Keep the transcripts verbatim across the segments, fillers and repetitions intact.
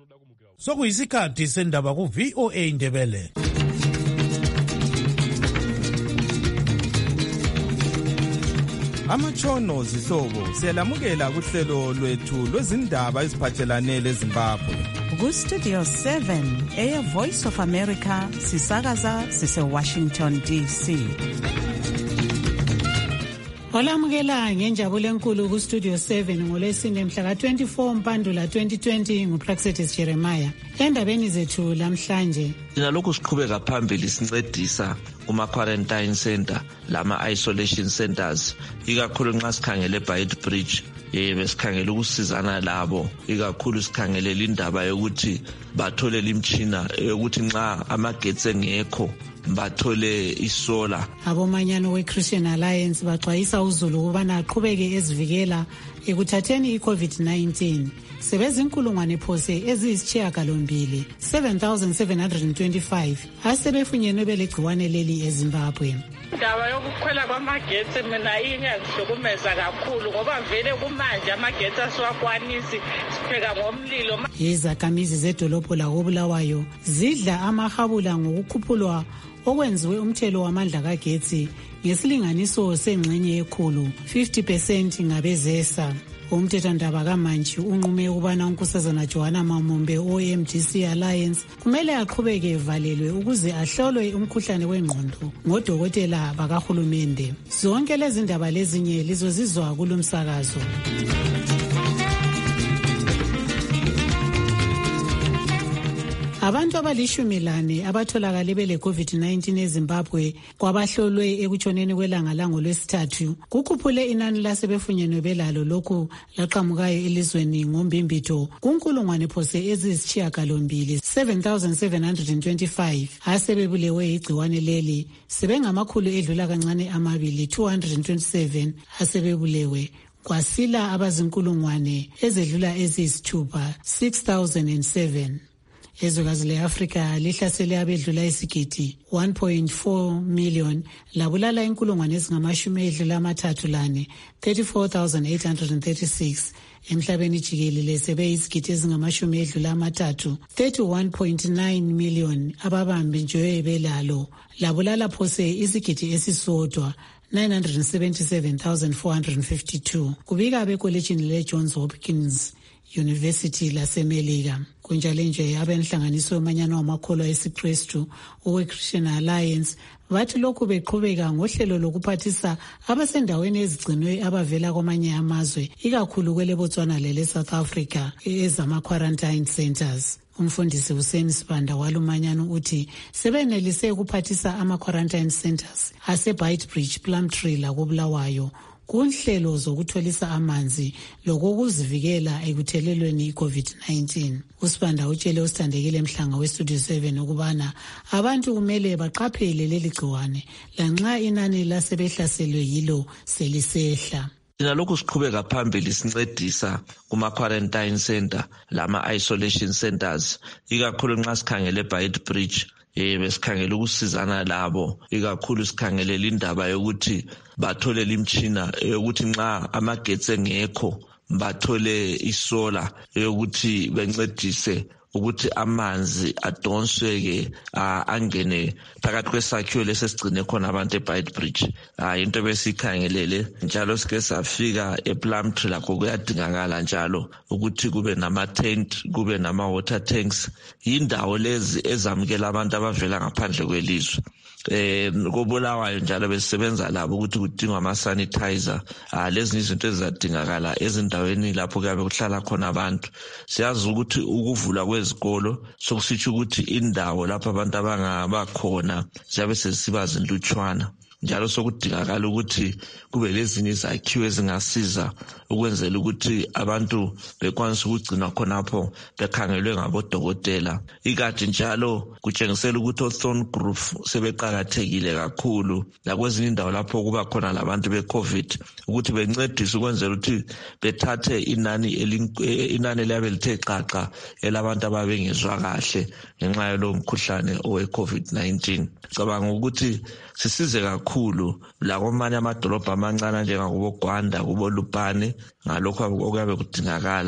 Sokuyisikhathi sendaba ku V O A Indebele. Amatshono zihlobo siyalamukela kuhlelo lwethu lwezindaba eziphathelane leZimbabwe. Ku Studio seven, Air Voice of America, sisakaza sise Washington D C. Olamukela ngenjabulo enkulu ku Studio seven ngolwesine mhla ka twenty-four Mpandula twenty twenty nguPraxetis Jeremiah. Endabeni zethu lamhlanje sinalokhu siqhubeka phambili sincedisa kuma quarantine center lama isolation centers ikakhulu nxa sikhangele Beitbridge yebe sikhangele ukusizana labo ikakhulu sikhangele indaba yokuthi bathole imtshina yokuthi nxa amagetsi engekho bathole isola. Abomanyano we-Christian Alliance baxwayisa uZulu ukubana aqhubeke ezivikela ekuthatheni i-COVID nineteen. Sebezinkulungwane phose eziyisishiyagalombili seven thousand seven hundred twenty-five asebefunyenwe belegciwane leli eZimbabwe. Indaba yokukhwela kwamagetsi mina ingangihlukumeza kakhulu ngoba vele kumanje amagetsi asiwakwanisi sipheka ngomlilo. Izakhamizi zedolobho lakoBulawayo zidla amahabula ngokukhuphulwa okwenziwe umthelo wamandla kagetsi ngesilinganiso sengxenye ekhulu fifty percent ngabezesa. Umthethwandaba kaMantshi unqume ukubana unkosazana Joanna Mamombe o M D C Alliance kumele aqhubeke evalelwe ukuze ahlolwe umkhuhlane wengqondo ngodokotela bakahulumende. Zonke lezi ndaba lezinye lizozizwa kulomsakazo. Abantu abalishumi lane abatholakale bele COVID nineteen eZimbabwe kwabahlolwe ekutshoneni kwelanga lango lwesithathu kukhuphule inani lasebefunyenwe belalo lokhu laqhamukayo elizweni ngombimbitho kunkulungwane phose eziyisishiyagalombili seven thousand seven hundred twenty-five asebebulewe igciwane leli sebengamakhulu edlula kancane amabili two hundred twenty-seven asebebulewe kwasila abazinkulungwane ezedlula eziyisithupha six thousand seven. Ezwekazi le-Afrika lihlasele abedlula isigidi one point four million labulala inkulungwane ezingamashumi edlula amathathu lane thirty-four thousand eight hundred thirty-six emhlabeni jikelele sebeyizigidi ezingamashumi edlula amathathu thirty-one point nine million ababambi nje belalo labulala phose isigidi esisodwa nine hundred seventy-seven thousand four hundred fifty-two kubika bekolejini le-Johns Hopkins University laseMelika. Kunjalo nje abenhlanganiso yomanyano wamakholwa esiKristu owe-Christian Alliance bathi lokhu beqhubeka ngohlelo lokuphathisa abasendaweni ezigcinwe abavela kwamanye amazwe ikakhulu kwele Botswana lele South Africa ezama quarantine centers. Umfundisi Hussein Sibanda walumanyano uthi sebenelise ukuphathisa ama quarantine centers ase Beitbridge, Plumtree lakoBulawayo kunhlelo zokutholisa amanzi lokuzivikela ekuthelelweni i-COVID nineteen. Usibanda utshele usithandekile Mhlanga we-Studio seven ukubana abantu kumele baqaphele leli gciwane lanxa inani lasebehlaselwe yilo selisehla. Sinalokhu siqhubeka phambili sincedisa kuma quarantine center lama isolation centers ikakhulu nxa sikhangele Beitbridge yebe sikhangele ukusizana labo ikakhulu sikhangele indaba yokuthi bathole imtshina yokuthi nxa amagetsi engekho bathole isola yokuthi bencedise ukuthi amanzi adonsweke angene phakathi kwesakhiwo lesesigcine khona abantu eBeitbridge. Into besikhangelele njalo sike safika ePlumtree lakho kuyadingakala njalo ukuthi kube nama tent kube nama water tanks indawo lezi ezamukela abantu abavela ngaphandle kwelizwe. Eh koBulawayo njalo besebenza labo ukuthi kudingwa ama sanitizer lezi izinto ezidingakala ezindaweni lapho kuyabe kuhlala khona abantu. Siyazi ukuthi ukuvula kwezikolo sokusitsho ukuthi indawo lapho abantu abangaba khona ziyabe sesiba zindutshwana njalo sokudingakala ukuthi kube lezinye izakhiwo ezingasiza ukwenzela ukuthi abantu bekwanise ukugcina khonapho bekhangelwe ngabodokotela. Ikade njalo kutshengisela ukuthi oThorn Group sebeqhakathekile kakhulu lakwezinye indawo lapho kuba khona labantu beCovid ukuthi bencedise ukwenzela ukuthi bethathe inani inani labe lithe xaxa elabantu ababengezwa kahle ngenxa yalo mkhuhlane owe-COVID nineteen. Cabanga ukuthi sisize kakhulu lakomanye amadolobha amancane njengakubo Gwanda kubo Lupane ngalokho okuyabe kudingakala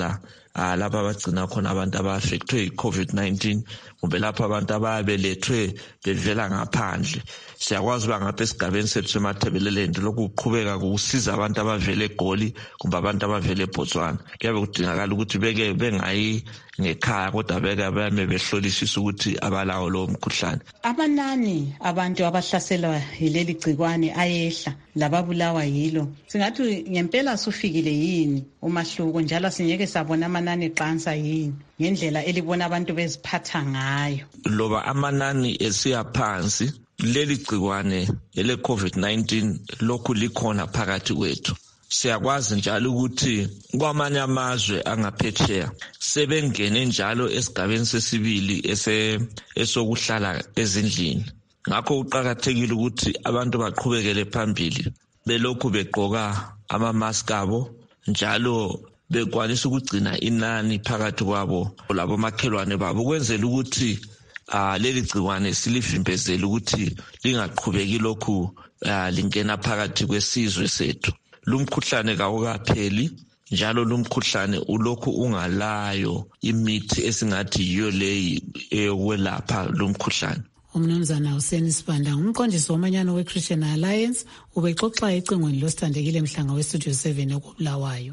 ah lapha abagcina khona abantu aba-affectwe yi-COVID nineteen kumbe lapha abantu ababelethwe bevela ngaphandle. Siyakwazi uba ngapha esigabeni sethu seMatabeleland lokhu kuqhubeka kusiza abantu abavele eGoli kumbe abantu abavele eBotswana. Kuyabe kudingakala ukuthi beke bengayi ngekhaya kodwa beke bame behlolisisa ukuthi abalawo lowo mkhuhlane. Amanani abantu abahlaselwa yileli gcikwane ayehla lababulawa yilo. Singathi ngempela sufikile yini umahluko njalo singeke sabona amanani eqansa yini ngendlela elibona abantu beziphatha ngayo. Loba amanani esiya phansi leli gcikwane ele COVID nineteen lokhu likhona phakathi kwethu. Siyakwazi njalo ukuthi kwamanye amazwe angaphetsheya sebengene njalo esigabeni sesibili ese esokuhlala ezindlini. Ngakho uqhakathekile ukuthi abantu baqhubekele phambili belokhu begqoka ama-mask abo njalo bekwanisa ukugcina inani phakathi kwabo labo makhelwane babo ukwenzela ukuthi ah leli gcikwane silivimbezela ukuthi lingaqhubeki lokhu lingena phakathi kwesizwe sethu. Lumkhuhlane kawukapheli njalo lumkhuhlane ulokhu ungalayo imithi esingathi yiyo leyi eyokwelapha lumkhuhlane. Umnumzana Hussein Sibanda ngumqondisi womanyano we-Christian Alliance ubexoxa ecingweni losithandekile mhlanga we-Studio seven ekubulawayo.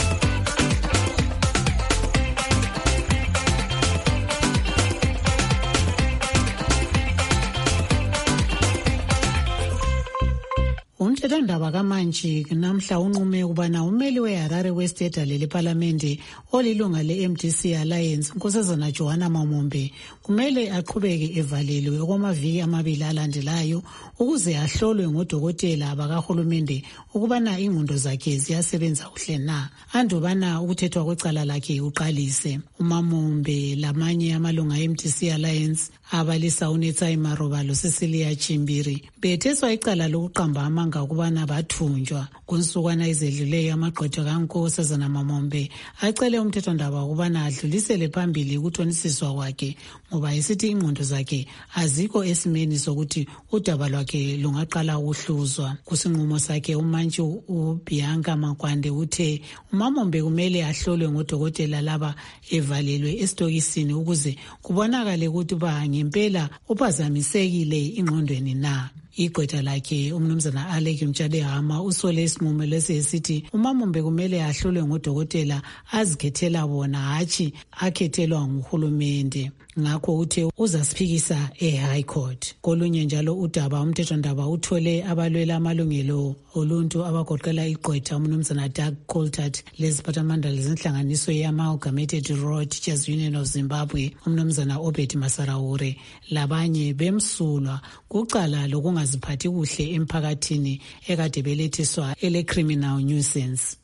Umthethondaba kaMantshi namhla unqume ukubana umeli weHarare West edale leParlamente olilunga le-M D C Alliance uNkosazana Joanna Mamombe kumele aqhubeke evalelwe okwamaviki amabili alandelayo ukuze ahlolwe ngodokotela bakahulumende ukubana ingqondo zakhe ziyasebenza kuhle na andubana ukuthethwa kwecala lakhe uqalise. uMamombe lamanye amalunga e-M D C Alliance abalisa uNetsai Maroba loCecilia Chimbiri betheswa icala lokuqamba amanga ukubana bathunjwa kunsukwana ezedluleyo amagqwetha kaNkosazana Mamombe acele umthethondaba ukubana adlulisele phambili ukuthonisiswa kwakhe ngoba isithi ingqondo zakhe azikho esimeni sokuthi udaba lwakhe lungaqala ukuhluzwa. Kusinqumo sakhe umantshi uBianca Makwande uthe uMamombe kumele ahlolwe ngodokotela laba evalelwe esitokisini ukuze kubonakale ukuthi ba ngempela uphazamisekile ingqondweni na. Igqwetha lakhe umnumzana Alec Mtshadehama usole isinqumo lesi esithi uMamombe kumele ahlolwe ngodokotela azikhethela bona hatshi akhethelwa nguhulumende. Ngakho uthe uzasiphikisa e-High Court. Kolunye njalo udaba umthethondaba uthole abalwela amalungelo oluntu abagoqela igqwetha umnumzana Doug Coltart leziphathamandla zenhlanganiso ye-Amalgamated Rural Teachers Union of Zimbabwe umnumzana Obed Masarawure labanye bemsulwa kucala lokungaziphathi kuhle emphakathini ekade belethiswa ele criminal nuisance.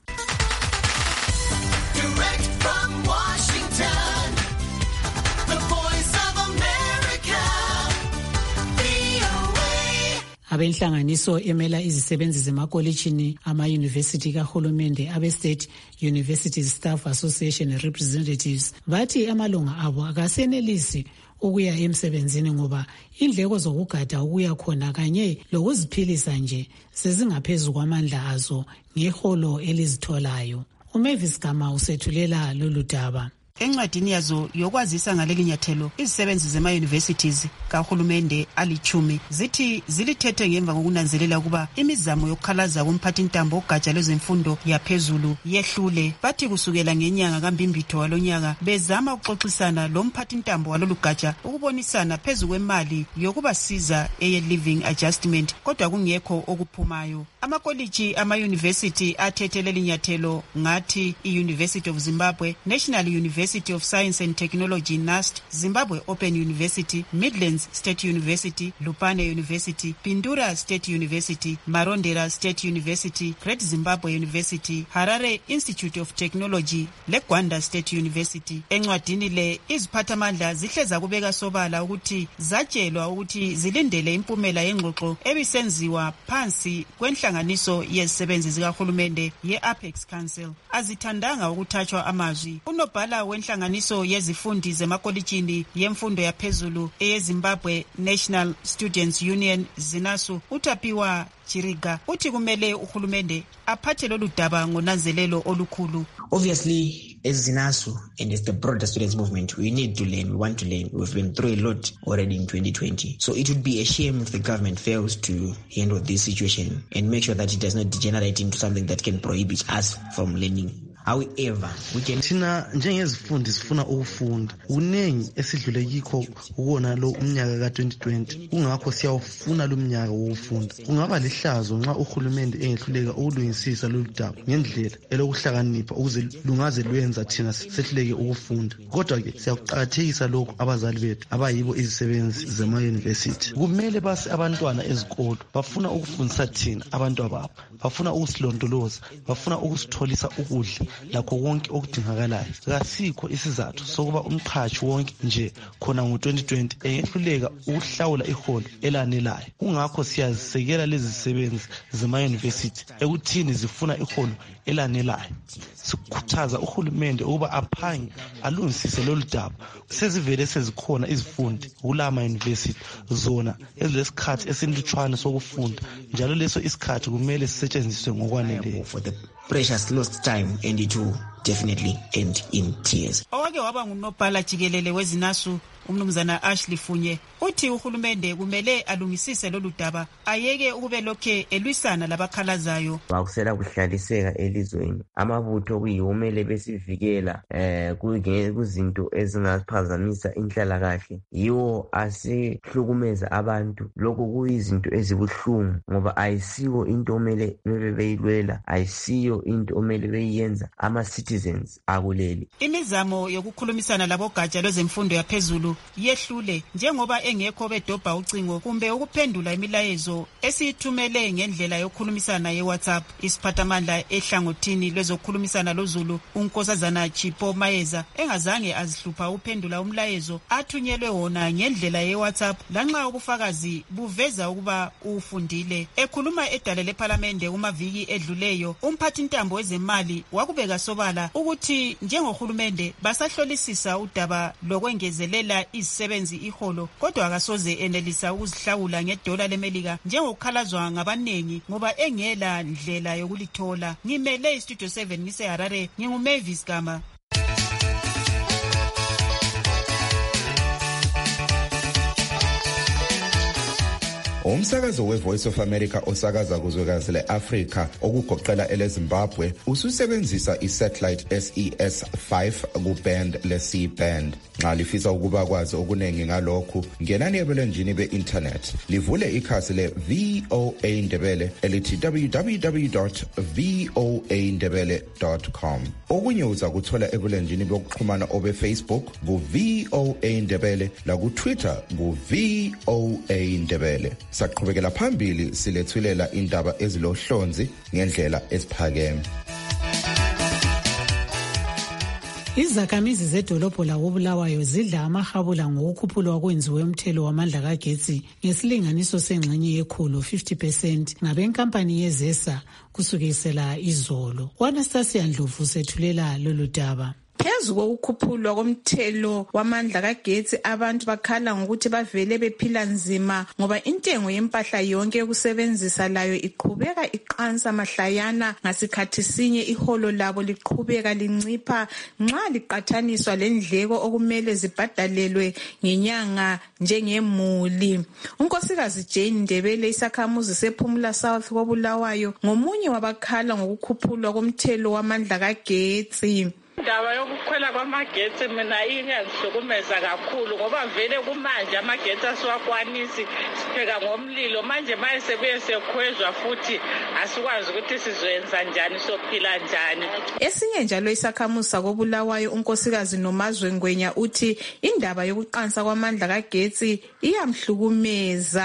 Abenhlanganiso emela izisebenzi zemakolitshini ama-University kahulumende abe-State University Staff Association Representatives bathi amalunga abo akasenelisi ukuya emsebenzini ngoba indleko zokugada ukuya khona kanye lokuziphilisa nje sezingaphezulu kwamandla azo ngeholo elizitholayo. uMavis Gama usethulela lolu daba. Encwadini yazo yokwazisa ngaleli nyathelo izisebenzi zema-universities kahulumende alichumi zithi zilithethe ngemva kokunanzelela ukuba imizamo yokukhalaza kumphathintambo ogatsha lwezemfundo yaphezulu yehlule. Bathi kusukela ngenyanga kaMbimbitho walonyaka bezama ukuxoxisana lo mphathintambo walolugatsha ukubonisana phezu kwemali yokubasiza eye-living adjustment kodwa kungekho okuphumayo. Amakoliji ama-university athethe leli nyathelo ngathi i-University of Zimbabwe, National University University of Science and Technology N A S T, Zimbabwe Open University, Midlands State University, Lupane University, Pindura State University, Marondera State University, Great Zimbabwe University, Harare Institute of Technology, leGwanda State University. Encwadini le iziphathamandla zihleza kubeka sobala ukuthi zatshelwa ukuthi zilindele impumela yengxoxo ebisenziwa phansi kwenhlanganiso yezisebenzi zikahulumende ye-Apex Council. Azithandanga ukuthathwa amazwi. Unobhala wenhlanganiso yezifundi zemakolitshini yemfundo yaphezulu eyeZimbabwe National Students Union ZINASU uTapiwa Chiriga uthi kumele uhulumende aphathe lolu daba ngonanzelelo olukhulu. Obviously, as ZINASU and as the broader students movement, we need to learn, we want to learn. We've been through a lot already in twenty twenty. So it would be a shame if the government fails to handle this situation and make sure that it does not degenerate into something that can prohibit us from learning. However, we can thina njengezifundi sifuna ukufunda uningi esidlule kikho ukona lo umnyaka ka twenty twenty kungakho siyawufuna lo mnyaka wokufunda. Kungaba lihlazo nxa uhulumende engehluleka ukulungisisa lo daba ngendlela elokuhlakanipha ukuze lungaze lwenza thina sehluleke ukufunda. Kodwa ke siyakuqakathekisa lokho abazali bethu abayibo izisebenzi zema university. Kumele basi abantwana ezikolo bafuna ukufundisa thina abantu ababo, bafuna ukusilondoloza, bafuna ukusitholisa ukudla lakho konke okudingakalayo. Kasikho isizathu sokuba umqhashi wonke nje khona ngo twenty twenty ehluleka ukuhlawula iholo elanelayo. Kungakho siyazisekela lezi zisebenzi zema university ekuthini zifuna iholo elanelayo. Sikhuthaza uhulumende ukuba aphange alungisise lolu daba. Sezivele sezikhona izifundi kulama university zona ezilesikhathi esinlutshwana sokufunda, njalo leso isikhathi kumele sisetshenziswe ngokwaneleyo. For the precious lost time, and it will definitely end in tears. Owake waba ngunobhala jikelele weZINASU umnumzana Ashley Funye uthi uhulumende kumele alungisise lolu daba, ayeke ukube lokhe elwisana labakhalazayo. Bakusela kuhlaliseka elizweni, amabutho kuyiwomele besivikela eh kuzinto ezingaphazamisa inhlala kahle, yiwo asihlukumeza abantu. Lokho kuyizinto ezibuhlungu ngoba ayisiwo into omele bebeyilwela, ayisiyo into omele beyenza ama citizens akuleli. Imizamo yokukhulumisana labogatsha lwezemfundo yaphezulu yehlule njengoba engekho bedobha ucingo kumbe ukuphendula imilayezo esiyithumele ngendlela yokukhulumisana yeWhatsApp. Isiphathamandla ehlangothini lwezokukhulumisana loZulu uNkosazana Chipo Mayeza engazange azihlupha uphendula umlayezo athunyelwe wona ngendlela yeWhatsApp lanxa ubufakazi buveza ukuba ufundile. Ekhuluma edale leParliament kumaviki edluleyo, umphathintambo wezemali wakubeka sobala ukuthi njengohulumende basahlolisisa udaba lokwengezelela izisebenzi iholo, kodwa akasoze enelisa ukuzihlawula ngedola leMelika njengokukhalazwa ngabanengi ngoba engela ndlela yokulithola. Ngimele iStudio seven ngise Harare, nginguMavis Gama. Umsakazo weVoice of America osakaza kuzwekazi leAfrika okugoqela eleZimbabwe ususebenzisa isatellite S E S five kuband le-C band. Nxa lifisa ukuba kwazi okunengi ngalokhu, ngenani ebulenjini be-internet livule ikhasi le-V O A Ndebele elithi w w w dot v o a ndebele dot com. Okunye uza kuthola ebulenjini bokuxhumana obe-Facebook ku-V O A Ndebele laku-Twitter ku-V O A Ndebele. Saqhubekela phambili silethulela indaba ezilohlonzi ngendlela esiphakeme. Izakhamizi zedolobho lakoBulawayo zidla amahabula ngokukhuphulwa kwenziwe umthelo wamandla kagetsi ngesilinganiso sengxenye yekhulu fifty percent ngabenkampani yezesa kusukisela izolo. Anastasia Ndlovu sethulela lolu daba. Phezu kokukhuphulwa komthelo wamandla kagetsi, abantu bakhala ngokuthi bavele bephila nzima ngoba intengo yempahla yonke yokusebenzisa layo iqhubeka iqansa mahlayana, ngasikhathi sinye iholo labo liqhubeka lincipha nxa liqathaniswa lendleko okumele zibhadalelwe ngenyanga njengemuli. Unkosikazi Jane Ndebele, isakhamuzi sePhumula South koBulawayo, ngomunye wabakhala ngokukhuphulwa komthelo wamandla kagetsi. Indaba yokukhwela kwamagetsi mina iyangihlukumeza kakhulu ngoba vele kumanje amagetsi asiwakwanisi, sipheka ngomlilo. Manje maye sebuye sekhwezwa futhi asikwazi ukuthi sizoyenza njani, sophila njani. Esinye njalo isakhamuzi sakoBulawayo unkosikazi Nomazwe Ngwenya uthi indaba yokuqansa kwamandla kagetsi iyamhlukumeza.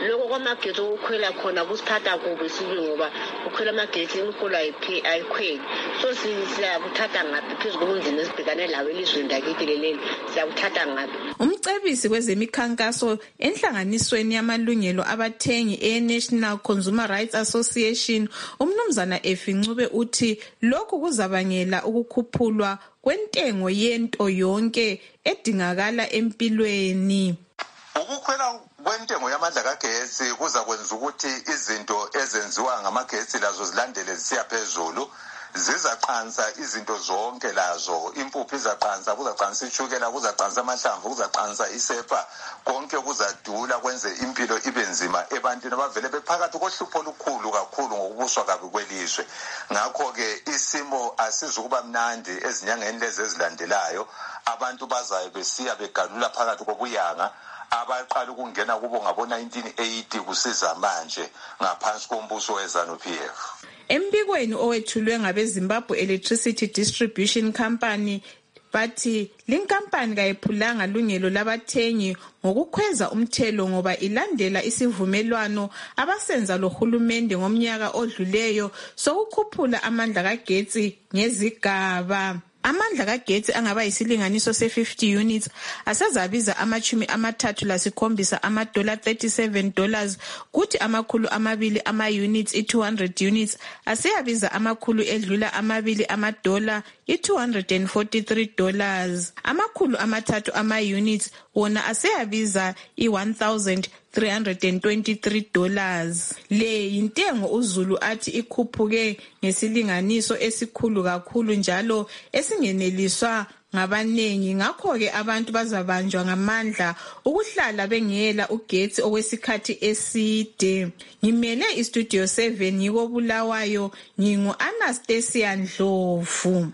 lokho kwamagetsi ukukhwela khona kusithatha kubi sibili ngoba ukhwela amagetsi imfulo ayikhweli. So siyakuthatha ngaphi phezu kobunzima esibhekane lawo elizweni lakithi leleli, siyakuthatha ngaphi? Umcebisi kwezemikhankaso enhlanganisweni yamalungelo abathengi e-National Consumer Rights Association, umnumzana Efincube uthi lokhu kuzabangela ukukhuphulwa kwentengo yento yonke edingakala empilweni. Ukukhwela kwentengo yamandla kagesi kuza kwenza ukuthi izinto ezenziwa ngamagetsi lazo zilandele zisiya phezulu. Zizaqansa izinto zonke lazo, impuphu izaqansa, kuzaqansa ishukela, kuzaqansa amahlamvu, kuzaqansa isepa, konke kuzadula kwenze impilo ibe nzima ebantwini abavele bephakathi kohlupho olukhulu kakhulu ngokubuswa kabi kwelizwe. Ngakho-ke isimo asizukuba mnandi ezinyangeni lezi ezilandelayo. Abantu bazayo besiya begalula phakathi kobuyanga abaqala ukungena kubo ngabo nineteen eighty kusiza manje ngaphansi kombuso we-ZANU-P F. Embikweni owethulwe ngabe Zimbabwe Electricity Distribution Company bathi linkampani kayiphulanga lungelo labathengi ngokukhweza umthelo ngoba ilandela isivumelwano abasenza lohulumende ngomnyaka odluleyo sokukhuphula amandla kagetsi ngezigaba. Amandla kagetsi angaba yisilinganiso se fifty units asezabiza amachumi amathathu lasikhombisa ama-dollar thirty-seven dollars, kuthi amakhulu amabili ama-units i-two hundred units aseyabiza amakhulu edlula amabili ama-dollar i-two hundred forty-three dollars. Amakhulu amathathu ama-units wona aseyabiza i-one thousand three hundred twenty-three dollars. Le yintengo uZulu athi ikhuphuke ngesilinganiso esikhulu kakhulu njalo esingeneliswa ngabanengi. Ngakho-ke abantu bazabanjwa ngamandla ukuhlala bengela ugetsi okwesikhathi eside. Ngimele istudio seven ngiko Bulawayo, ngingu Anastasia Ndlovu.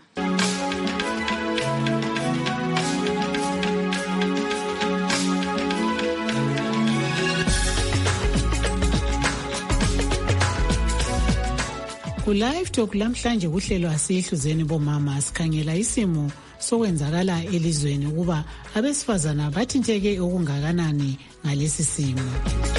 Ku-Live Talk lamhlanje kuhlelo asihluzeni bomama sikhangela isimo sokwenzakala elizweni ukuba abesifazana bathinteke okungakanani ngalesi simo.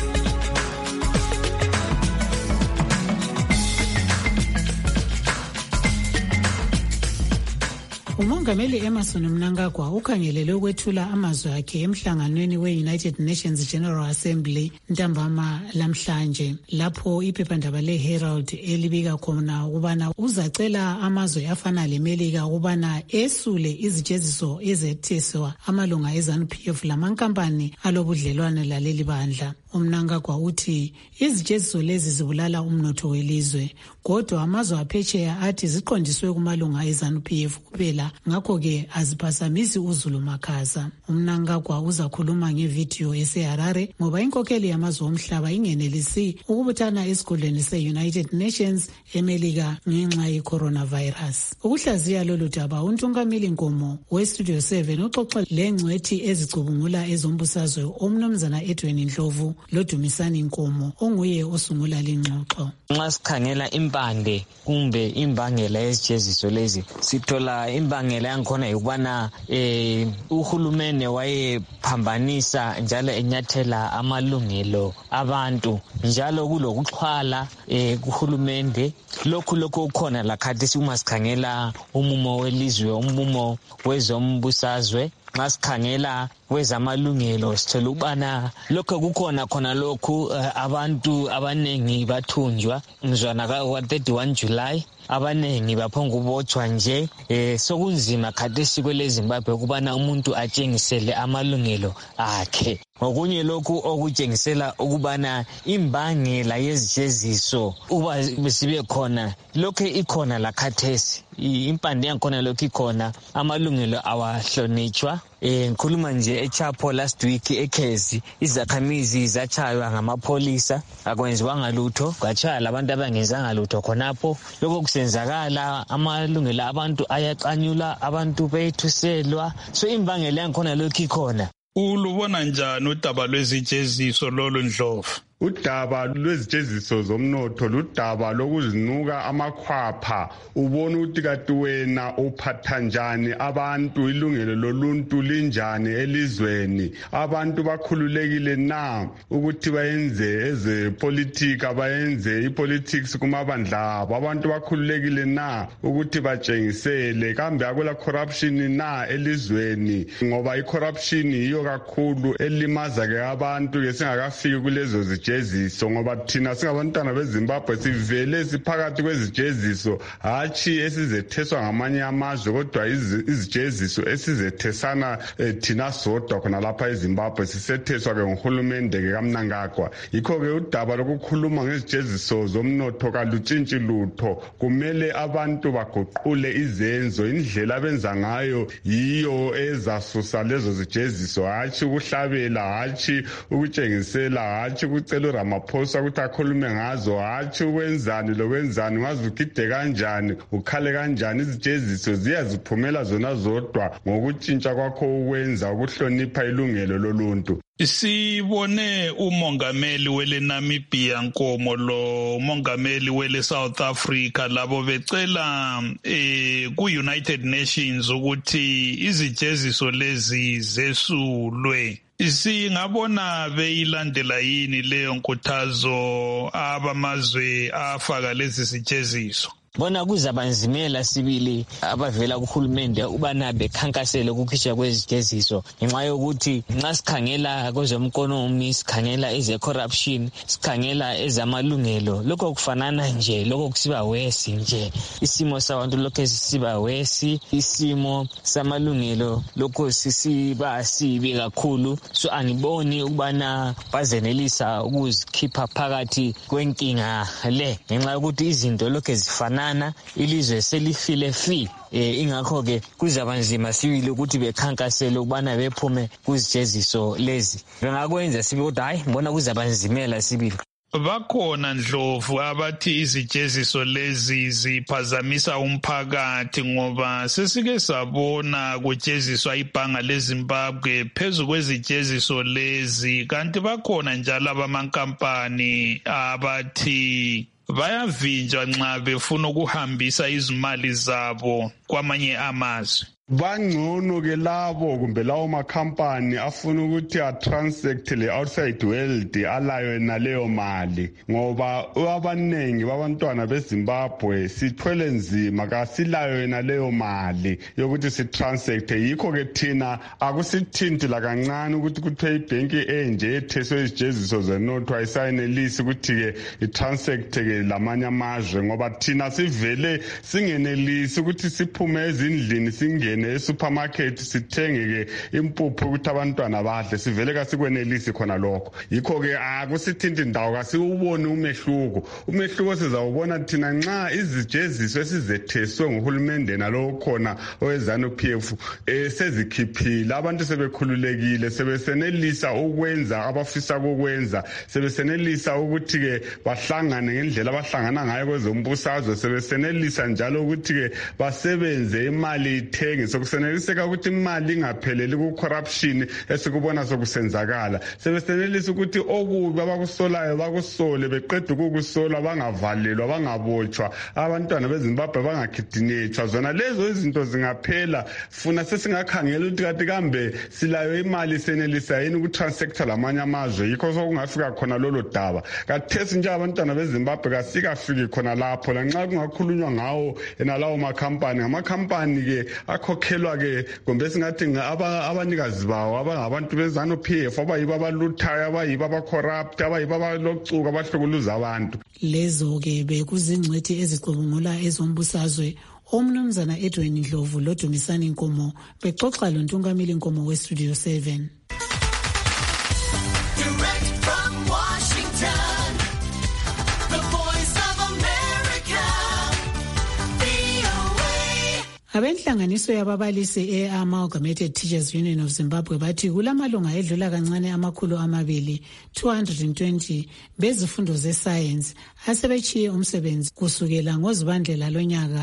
Umongameli Emmerson Mnangagwa ukhangelele ukwethula amazwi akhe emhlanganweni we-United Nations General Assembly ntambama lamhlanje, lapho iphephandaba le-Herald elibika khona ukubana uzacela amazwe afana leMelika ukubana esule izijeziso ezetheswa amalunga e-ZANU-P F lamankampani alobudlelwane laleli bandla. Umnangagwa uthi izijeziso lezi zibulala umnotho welizwe, kodwa amazwe aphetsheya athi ziqondiswe kumalunga e-ZANU-P F kuphela, ngakho-ke aziphazamisi uZulu makhaza. Umnangagwa uzakhuluma ngevidiyo eseHarare ngoba inkokheli yamazwe omhlaba ingenelisi ukubuthana esigodlweni se-United Nations eMelika ngenxa ye-coronavirus. Ukuhlaziya lolu daba uNtungameli Nkomo we-Studio seven uxoxa lengcwethi ezicubungula ezombusazwe omnumzana Edwin Ndlovu loDumisani Nkomo onguye osungula lengxoxo. Nxa sikhangela impande kumbe imbangela yezijeziso lezi, sithola imbangela yankhona yokubana eh uhulumene wayephambanisa njalo enyathela amalungelo abantu, njalo kulokuxhwala eh kuhulumende. Lokhu lokho ukhona lakhathesi uma sikhangela umumo welizwe, umumo wezombusazwe. Nxa sikhangela wezamalungelo sithola ukubana lokho kukhona khona lokhu uh, abantu abanengi bathunjwa mzwana ka thirty-one July, abanengi baphonga ukubotshwa nje. Eh sokunzima khathesi kwele Zimbabwe ukubana umuntu atshengisele amalungelo akhe. Ngokunye lokhu okutshengisela ukubana imbangela yezijeziso uba sibe khona lokho ikhona lakhathesi, impande yankhona lokho ikhona, amalungelo awahlonitshwa. Eh ngikhuluma nje eChapo last week eKezi izakhamizi zachaywa ngamapolisa, akwenziwanga lutho, kwachaya labantu abangenzanga lutho khonapho. Lokho kusenzakala, amalungelo abantu ayaqanyula, abantu bethuselwa. So imbangela yankhona lokho ikhona. Ulubona njani udaba lwezijeziso lolu Ndlovu? udaba lwezijeziso zomnotho ludaba lokuzinuka amakhwapha ubona ukuthi kanti wena uphatha njani abantu, ilungelo loluntu linjani elizweni, abantu bakhululekile na ukuthi bayenze ezepolitika, bayenze ipolitics kumabandla abo, abantu bakhululekile na ukuthi batshengisele, kambe akula corruption na elizweni, ngoba i-corruption yiyo kakhulu elimaza ke abantu ke singakafiki kulezo zijeziso, ngoba thina singabantwana beZimbabwe sivele siphakathi kwezijeziso hatshi esizetheswa ngamanye amazwe, kodwa izijeziso esizethesana eh, thina sodwa khona lapha eZimbabwe sisetheswa ke nguhulumende ke kaMnangagwa. Yikho ke udaba lokukhuluma ngezijeziso zomnotho kalutshintshi lutho, kumele abantu baguqule izenzo, indlela abenza ngayo yiyo ezasusa lezo zijeziso, hatshi ukuhlabela, hatshi ukutshengisela, hatshi ukucela uRamaphosa ukuthi akhulume ngazo, hatshi ukwenzani lokwenzani, ngazi ugide kanjani, ukhale kanjani. Izijeziso ziyaziphumela zona zodwa ngokutshintsha kwakho ukwenza, ukuhlonipha ilungelo loluntu. Sibone umongameli wele Namibia Nkomo lo mongameli wele South Africa labo becela eh ku United Nations ukuthi izijeziso lezi zesulwe. Singabona beyilandela yini leyo nkuthazo abamazwe afaka lezi sijeziso? Bona kuzabanzimela sibili abavela kuhulumende ubana bekhankasele ukukhishwa kwezijeziso ngenxa yokuthi nxa sikhangela kwezomkonomi, sikhangela eze corruption, sikhangela ezamalungelo, lokho kufanana nje, lokho kusiba wesi nje, isimo sabantu lokho sisiba wesi, isimo samalungelo lokho sisiba sibi kakhulu. So angiboni ukubana bazenelisa ukuzikhipha phakathi kwenkinga le ngenxa yokuthi izinto lokho zifana ilizwe selifile fi eh ingakho ke kuzabanzima sibili ukuthi bekhankasele ukubana bephume kuzijeziso lezi. Bengakwenza sibi kodwa hayi ngibona kuzabanzimela sibili. Bakhona Ndlovu abathi izijeziso lezi ziphazamisa umphakathi ngoba sesike sabona kujeziswa ibhanga leZimbabwe phezu kwezijeziso lezi, kanti bakhona njalo abamankampani abathi bayavinjwa nxa befuna ukuhambisa izimali zabo kwamanye amazwe. Bangcono ke labo kumbe lawo makhampani afuna ukuthi a-transact le outside world alayo naleyo mali, ngoba abanengi babantwana beZimbabwe sithwele nzima kasilayo naleyo mali yokuthi si-transact. Yikho ke thina akusithinti la kancane ukuthi kuthiwe ibhenki enje etheswe izijeziso zenotho ayisayinelisi ukuthi ke i-transact ke lamanye amazwe, ngoba thina sivele singenelisi ukuthi siphume ezindlini singene e-supermarket sithenge ke impuphu ukuthi abantwana badle, sivele kasikwenelisi khona lokho. Yikho ke akusithinti ndawo kasiwuboni umehluko. Umehluko sizawubona thina nxa izijeziso esizetheswe nguhulumende nalo khona owezanu P F eh sezikhiphile, abantu sebekhululekile, sebesenelisa ukwenza abafisa ukwenza, sebesenelisa ukuthi ke bahlangane ngendlela abahlangana ngayo kwezombusazwe, sebesenelisa njalo ukuthi ke basebenze imali ithenge, sokuseneliseka ukuthi imali ingapheleli ku corruption esikubona sokusenzakala, sebesenelisa ukuthi okubi abakusolayo bakusole, beqeda ukukusola bangavalelwa, bangabotshwa, abantwana beZimbabwe bangakhidinetshwa. Zona lezo izinto zingaphela, funa sesingakhangela ukuthi kanti kambe silayo imali senelisa yini ukutransact lamanye amazwe. Yikho sokungafika khona lolo daba kathesi nje abantwana beZimbabwe kasikafiki khona lapho, lanxa kungakhulunywa ngawo enalawo makhampani. Amakhampani ke akhokhelwa ke kumbe singathi abanikazi bawo abangabantu bezanu P F abayiba abaluthayo, abayiba abacorrupt, abayiba abalocuka abahlukuluza abantu. Lezo ke bekuzingcwethi ezicubungula ezombusazwe omnumzana Edwin Ndlovu loDumisani Nkomo bexoxa lontungameli Nkomo weStudio seven. Abenhlanganiso yababalisi e-Amalgamated Teachers Union of Zimbabwe bathi kulamalunga edlula kancane amakhulu amabili two hundred twenty bezifundo zesayensi asebechiye umsebenzi kusukela ngozibandlela lonyaka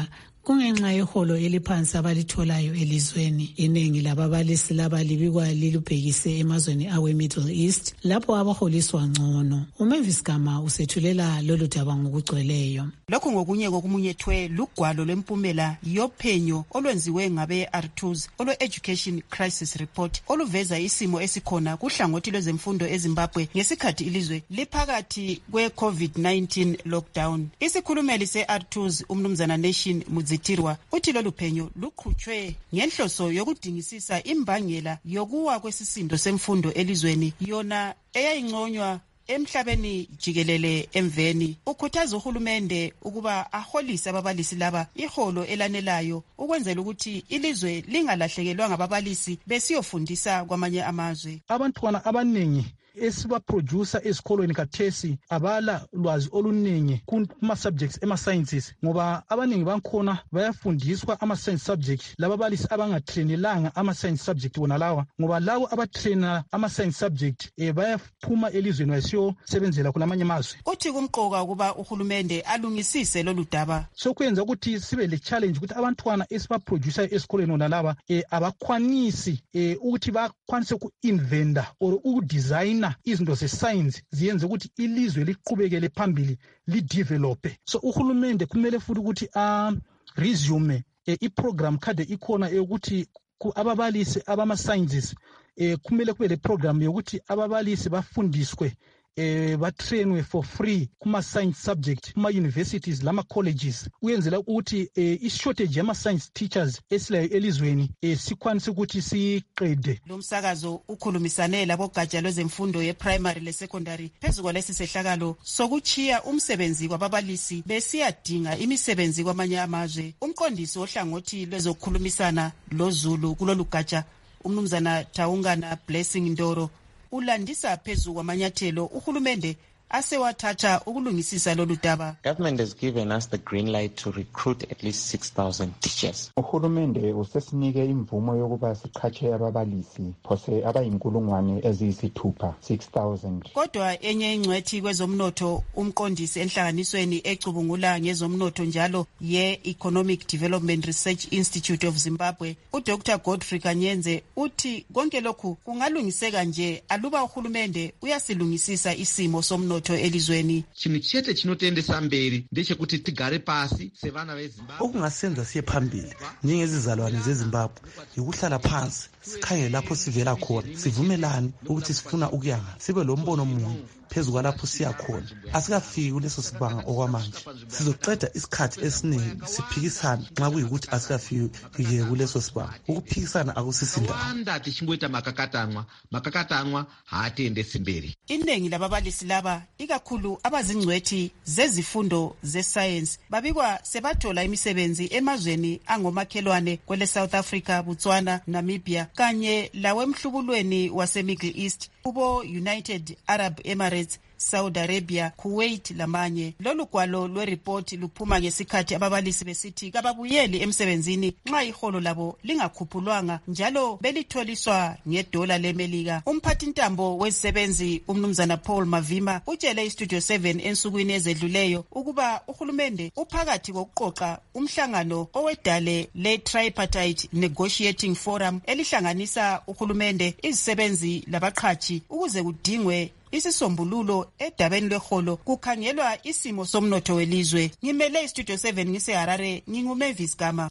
kungenxa yeholo eliphansi abalitholayo elizweni. Iningi lababalisi laba libikwa lilubhekise emazweni awe-Middle East lapho abaholiswa ngcono. uMavis Gama usethulela lolu daba ngokugcweleyo. Lokhu ngokunye kokumunyethwe lugwalo lwempumela yophenyo olwenziwe ngabe-Artus olwe-Education Crisis Report oluveza isimo esikhona kuhlangothi lwezemfundo eZimbabwe ngesikhathi ilizwe liphakathi kwe-COVID nineteen lockdown. Isikhulumeli se-Artus umnumzana Nation Mudzitirwa uthi lolu phenyo luqhutshwe ngenhloso yokudingisisa imbangela yokuwa kwesisindo semfundo elizweni yona eyayinconywa emhlabeni jikelele emveni. Ukhuthaza uhulumende ukuba aholise ababalisi laba iholo elanelayo ukwenzela ukuthi ilizwe lingalahlekelwa ngababalisi besiyofundisa kwamanye amazwe. Abantwana abaningi esibaproducer esikolweni kathesi abala lwazi oluningi kuma-subjects ema-sciences ngoba abaningi bankhona bayafundiswa ama-science subjects lababalisi abangatrainelanga ama-science subject wona lawa ngoba lawo abatraina ama-science subject eh, bayaphuma elizweni basiyosebenzela kulamanye amazwe. Uthi kumqoka ukuba uhulumende alungisise lolu daba sokwenza ukuthi sibe le-challenge ukuthi abantwana esibaproducer esikolweni wona laba eh, abakhwanisi eh, ukuthi bakwanise ku-inventa or ukudesigna izinto ze-science ziyenze ukuthi ilizwe liqhubekele phambili lidevelope. So uhulumende kumele futhi ukuthi a uh, resume eh, iprogram kade ikhona yokuthi ababalisi abama-sciences eh, kumele kube le program yokuthi ababalisi bafundiswe eh batrainwe for free kuma science subject kuma universities lama colleges uyenzela ukuthi eh, i shortage yama science teachers esilayo elizweni eh, sikwanise ukuthi siqede. Lo msakazo ukhulumisane labo gatsha lwezemfundo ye primary le secondary phezulu lesi sehlakalo sokuchiya umsebenzi kwababalisi besiyadinga imisebenzi kwamanye amazwe. Umqondisi ohlangothi lwezokukhulumisana loZulu kulolu gatsha umnumzana Taungana Blessing Ndoro ulandisa phezu kwamanyathelo uhulumende asewathatha ukulungisisa lolu daba. Government has given us the green light to recruit at least six thousand teachers. Uhulumende usesinike imvumo yokuba siqhatshe ababalisi phose abayinkulungwane eziyisithupha six thousand. Kodwa enye ingcwethi kwezomnotho umqondisi enhlanganisweni ecubungula ngezomnotho njalo ye Economic Development Research Institute of Zimbabwe uDr Godfrey Kanyenze uthi konke lokhu kungalungiseka nje aluba uhulumende uyasilungisisa isimo somnotho elizweni. Chinhu chete chinotendesa mberi ndechekuti tigare pasi sevana veZimbabwe. Okungasenza siye phambili njengezizalwane zeZimbabwe ukuhlala phansi sikhangele lapho sivela khona sivumelane ukuthi sifuna ukuyanga sibe lo mbono munye phezu kwalapho siya khona. Asikafiki kuleso sibanga okwamanje sizoqeda isikhathi esiningi siphikisana nxa kuyikuthi asikafiki kuleso sibanga. Ukuphikisana akusisindaba wanda tichingoita makakatanwa makakatanwa haatendesi mberi. Iningi lababalisi laba ikakhulu abazingcwethi zezifundo ze-science babikwa sebathola imisebenzi emazweni angomakhelwane kwele South Africa, Botswana, Namibia kanye lawemhlubulweni wase-Middle East kubo United Arab Emirates, Saudi Arabia, Kuwait lamanye. Lolu gwalo lwereport luphuma ngesikhathi ababalisi besithi kababuyeli emsebenzini nxa iholo labo lingakhuphulwanga njalo belitholiswa ngedola leMelika. Umphathintambo wezisebenzi umnumzana Paul Mavima utshele iStudio seven ensukwini ezedluleyo ukuba uhulumende uphakathi kokuqoqa umhlangano owedale le-Tripartite Negotiating Forum elihlanganisa uhulumende, izisebenzi labaqhatshi ukuze kudingwe isisombululo edabeni lweholo kukhangelwa isimo somnotho welizwe. Ngimele iStudio seven ngiseHarare, nginguMavis Gama.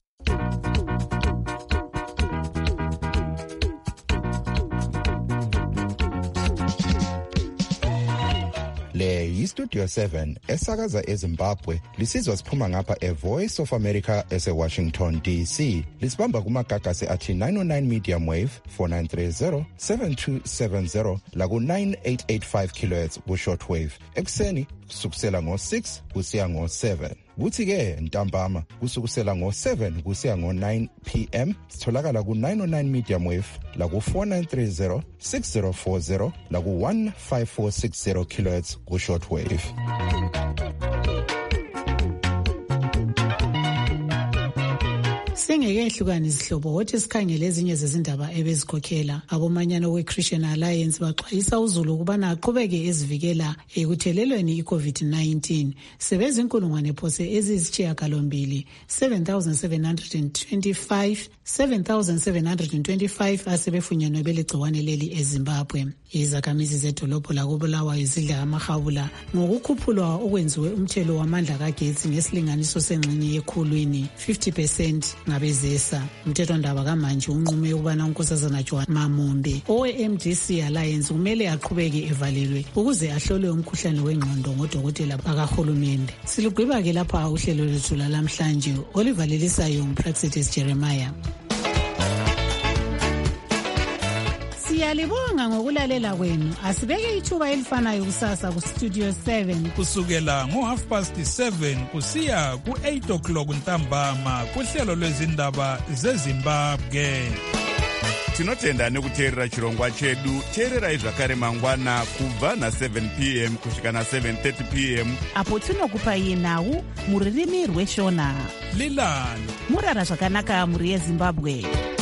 Le yiStudio seven esakaza eZimbabwe lisizwa siphuma ngapha eVoice of America eseWashington D C. Lisibamba kumagagasi athi nine oh nine medium wave four nine three zero seven two seven zero laku nine eight eight five kilohertz ku shortwave. Ekseni kusukusela ngo six kusiya ngo seven. Kuthi ke ntambama kusukusela ngo seven kusiya ngo nine p m sitholakala ku nine oh nine medium wave la ku four nine three zero six zero four zero la ku one five four six zero kilohertz ku shortwave. Singing singeke ehlukane izihlobo wothi sikhangele ezinye zezindaba ebezikhokhela. Abomanyano we-Christian Alliance baxwayisa uzulu ukubana aqhubeke ezivikela ekuthelelweni i-COVID nineteen. Sebezinkulungwane phose eziyisishiyagalombili seven thousand seven hundred twenty-five seven thousand seven hundred twenty-five asebefunyanwe belegciwane leli eZimbabwe. Izakhamizi zedolobho lakobulawayo zidla amahawula ngokukhuphulwa okwenziwe umthelo wamandla kagetsi ngesilinganiso sengxenye yekhulwini fifty percent ngabezesa. Umthethwandaba kamanje unqume ukubana unkosazana Joan Mamumbe owe-M D C Alliance kumele aqhubeke evalelwe ukuze ahlolwe umkhuhlane wengqondo ngodokotela bakahulumende. Silugqiba-ke lapha uhlelo lwethu lalamhlanje olivalelisayo nguPraxitis Jeremiah. Siyalibonga ngokulalela kwenu. Asibeke ithuba elifanayo kusasa ku Studio seven kusukela ngo half past seven kusiya ku eight o'clock ntambama kuhlelo lwezindaba zeZimbabwe. Tinotenda nekuteerera chirongwa chedu. Teererai zvakare mangwana kubva na seven p m kusvika na seven thirty p m apo tinokupai nhau muririmi rweshona. Lilani murara zvakanaka muri yeZimbabwe.